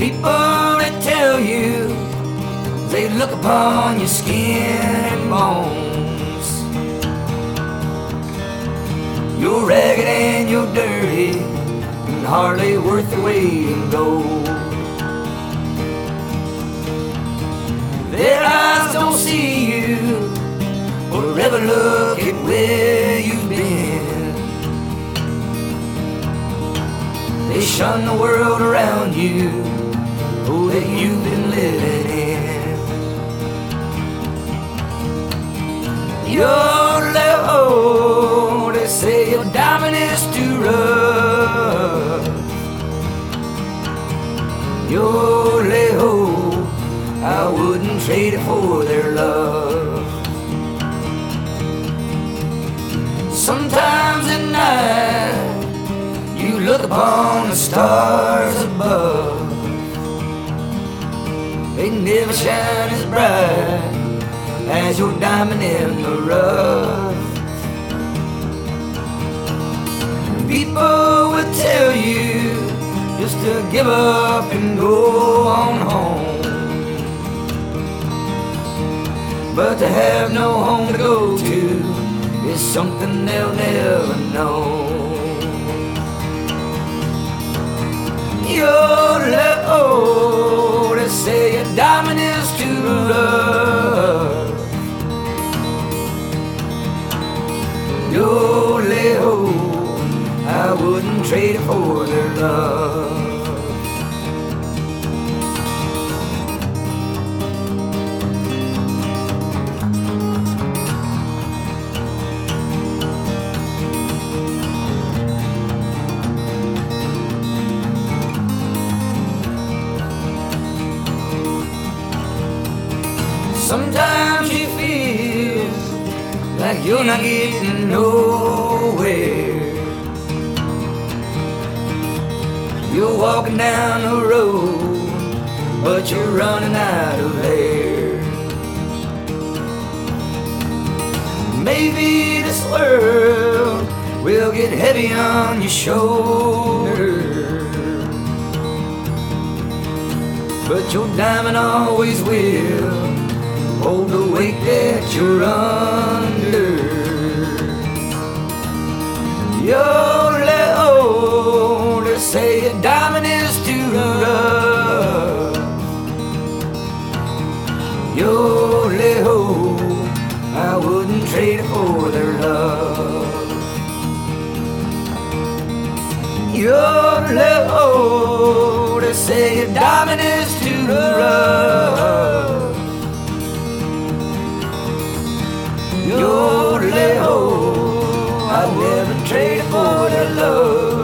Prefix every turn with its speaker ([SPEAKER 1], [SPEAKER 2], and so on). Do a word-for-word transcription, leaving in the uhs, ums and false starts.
[SPEAKER 1] People that tell you they look upon your skin and bones. You're ragged and you're dirty and hardly worth the weight in gold. Their eyes don't see you or ever look at where you've been. They shun the world around you, oh, that you've been living in. You're low, they say your diamond is too rough. You're low, I wouldn't trade it for their love. Sometimes at night you look upon the stars above. They never shine as bright as your diamond in the rough. People will tell you just to give up and go on home, but to have no home to go to is something they'll never know. You're low, they say your diamond is too rough. You're low, I wouldn't trade it for their love. Sometimes you feel like you're not getting nowhere. You're walking down the road, but you're running out of air. Maybe this world will get heavy on your shoulder, but your diamond always will hold the weight that you're under. You're low, they say your diamond is too rough. You're low, I wouldn't trade it for their love. You're low, they say your diamond is too rough. You're low, I'd never trade it for their love.